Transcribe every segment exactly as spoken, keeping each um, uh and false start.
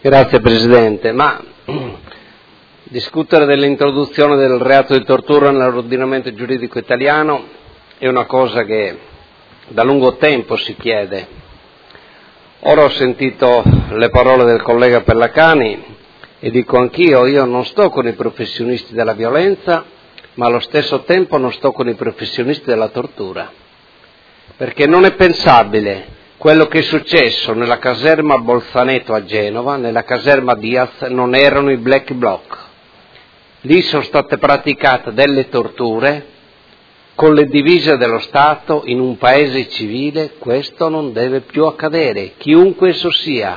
Grazie Presidente, ma discutere dell'introduzione del reato di tortura nell'ordinamento giuridico italiano è una cosa che da lungo tempo si chiede. Ora ho sentito le parole del collega Pellacani e dico anch'io, io non sto con i professionisti della violenza, ma allo stesso tempo non sto con i professionisti della tortura, perché non è pensabile quello che è successo nella caserma Bolzaneto a Genova, nella caserma Diaz, non erano i black bloc. Lì sono state praticate delle torture con le divise dello Stato in un paese civile. Questo non deve più accadere, chiunque esso sia.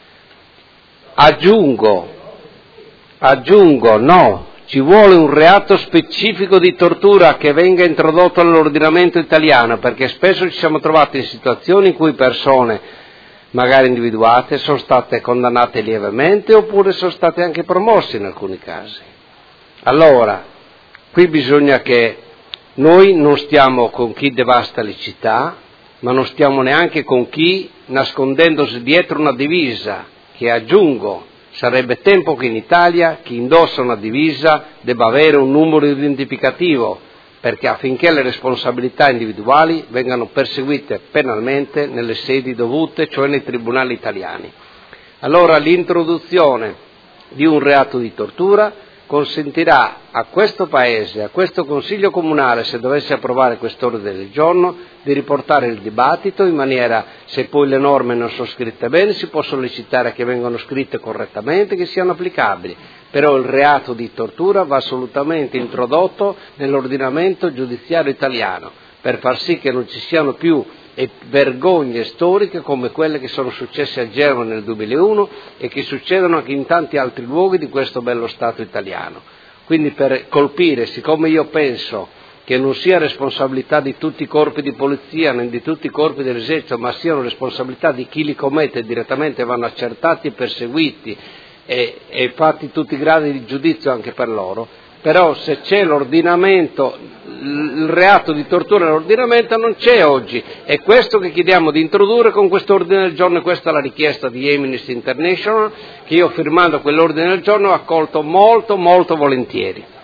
Aggiungo, aggiungo, no, ci vuole un reato specifico di tortura che venga introdotto nell'ordinamento italiano, perché spesso ci siamo trovati in situazioni in cui persone, magari individuate, sono state condannate lievemente oppure sono state anche promosse in alcuni casi. Allora, qui bisogna che noi non stiamo con chi devasta le città, ma non stiamo neanche con chi, nascondendosi dietro una divisa, che aggiungo, sarebbe tempo che in Italia chi indossa una divisa debba avere un numero identificativo, perché affinché le responsabilità individuali vengano perseguite penalmente nelle sedi dovute, cioè nei tribunali italiani. Allora l'introduzione di un reato di tortura consentirà a questo Paese, a questo Consiglio Comunale, se dovesse approvare quest'ordine del giorno, di riportare il dibattito in maniera, se poi le norme non sono scritte bene, si può sollecitare che vengano scritte correttamente, che siano applicabili. Però il reato di tortura va assolutamente introdotto nell'ordinamento giudiziario italiano, per far sì che non ci siano più e vergogne storiche come quelle che sono successe a Genova nel duemilauno e che succedono anche in tanti altri luoghi di questo bello Stato italiano. Quindi per colpire, siccome io penso che non sia responsabilità di tutti i corpi di polizia né di tutti i corpi dell'esercito, ma siano responsabilità di chi li commette direttamente, vanno accertati, perseguiti e, e fatti tutti i gradi di giudizio anche per loro. Però se c'è l'ordinamento, il reato di tortura nell'ordinamento non c'è oggi, è questo che chiediamo di introdurre con questo ordine del giorno, e questa è la richiesta di Amnesty International che io, firmando quell'ordine del giorno, ho accolto molto molto volentieri.